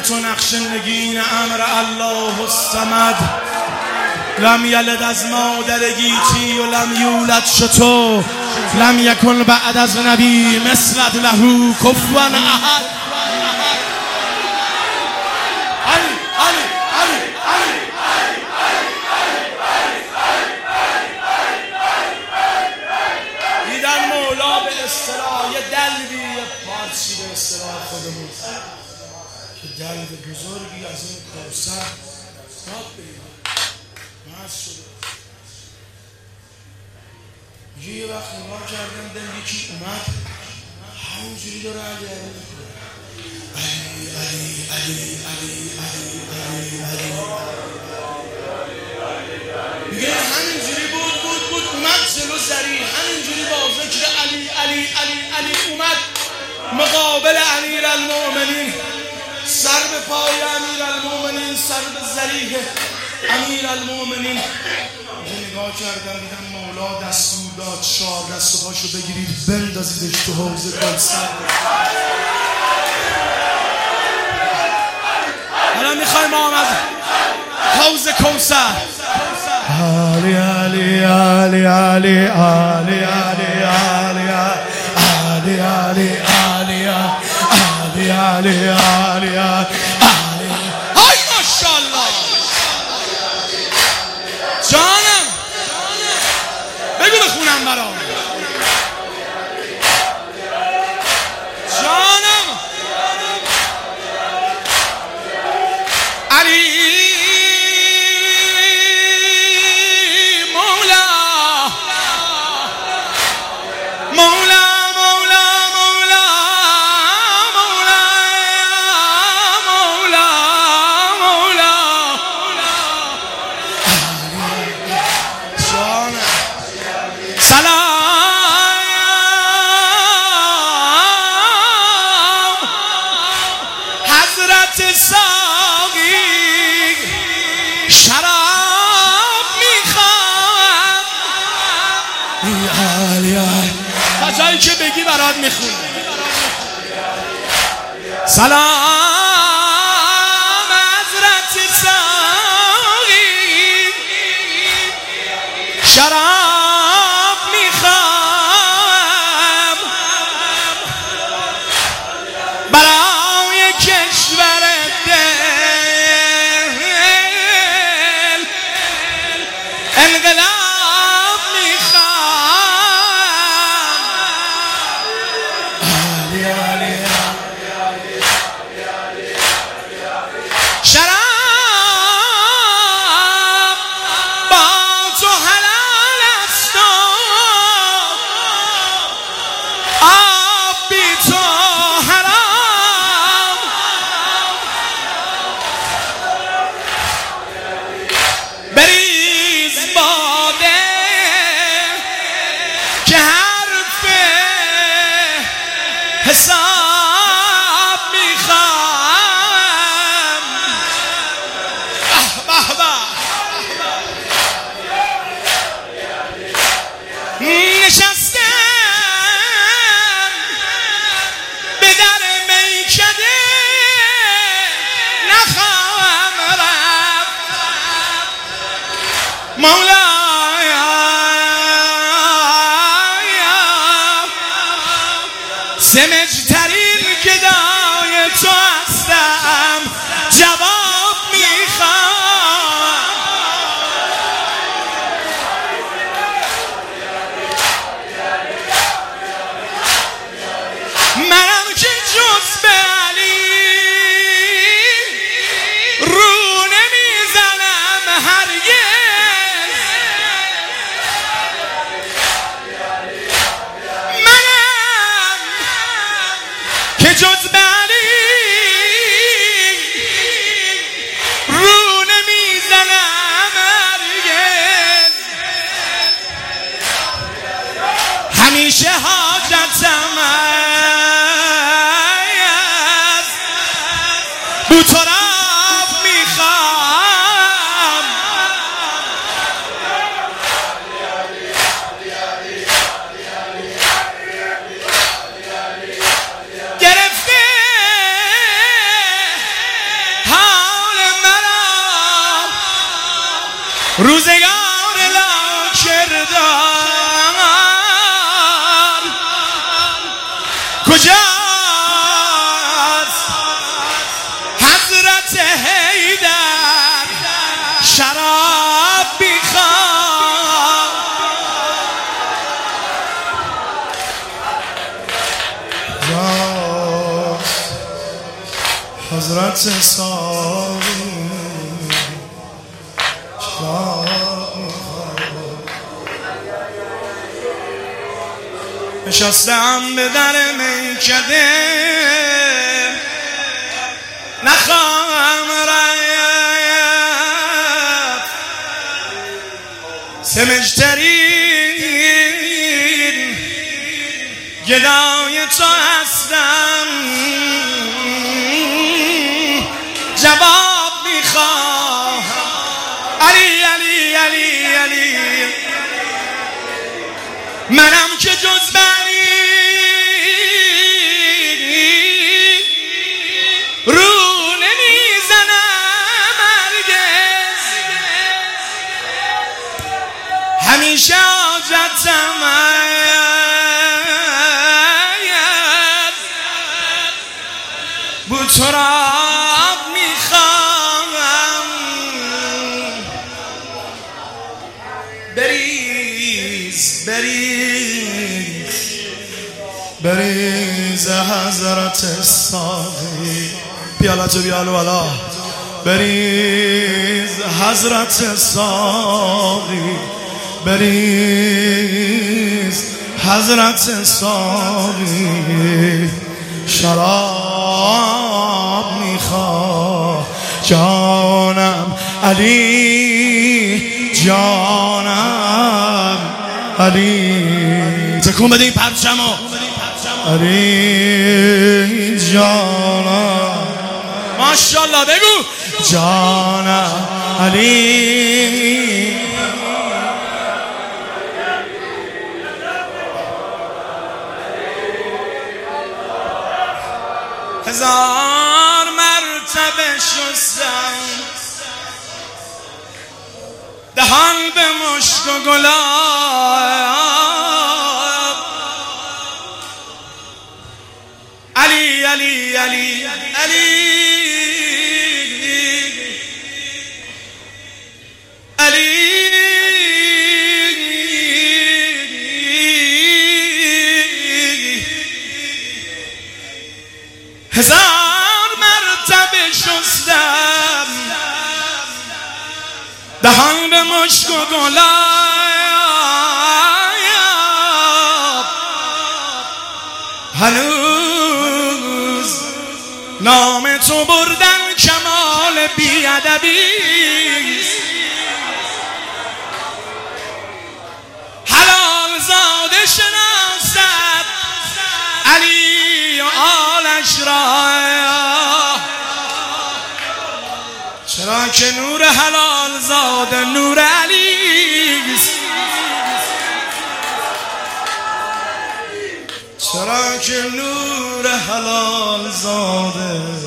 تو نقش نگین امر الله الصمد لم یلد از مادر گیتی و لم یولد شتو لم یکن بعد از نبی مثلت له کفوا احد. دیدن مولا به اصطلاح یه دلبی یه پارچی به اصطلاح خودمون که دلب بزرگی از این کوثر داد بگیرم ماز شده. یه وقت نگاه کردم دن یکی اومد همونجوری داره علی میگه همینجوری بود اومد جلو زری همینجوری با ذکر علی اومد مقابل امیر المؤمنین، سر به پای امیر المؤمنین، سر به زریح امیر المؤمنین. نگاه کردم دیدم مولا دستور داد 4 دست و پاشو بگیرید بندازیدش تو حوض کوثر. حالا میخوایم ما از حوض کوثر علی علی علی علی علی علی علی علی علی علی علی علی علی های ماشاءالله جانم بگو بخونم برام جانم علی جایی که بگی برات میخونم. سلام حضرت ساقی شراب میخوام برای کشور دل انقلاب شراب با تو حلال است و آب بی تو حرام. بریز باده که حرف حساب میخوام. نشستم به در میکده نخواهم رفت مولایا سمجترین گدای تو هستم جواب میخوام. منم که جز به علی رو نمیزنم هرگز. منم که جز به روزگار لاکردار کجاست؟ حضرت حیدر شراب بیخواد. حضرت ساقی نشستم به در میکده نخواهم رفت، سمجترین گدای تو هستم، جواب میخواهم. علی علی علی علی منم که جز بری رو نمیزنم هرگز، همیشه حاجتم بود سراب میخواهم. بریز بریز بریز حضرت ساقی، پیالتو بیالو والا. بریز حضرت ساقی، بریز حضرت ساقی، شراب میخواه جانم علی، جانم علی. تکون بده این پرچمو. علی جانم، ماشاءالله بگو جانم علی. هزار مرتبه شستم دهان به مشک و گلاب، علی علی علی علی علی. هزار مرتبه شستم دهان به مشک و گلاب، هنوز نام تو بردن کمال بی‌ادبیست. حلال زاده شناسد علی و آلش را، چرا که نور حلال زاده نور علیست، چرا که نور حلال زاده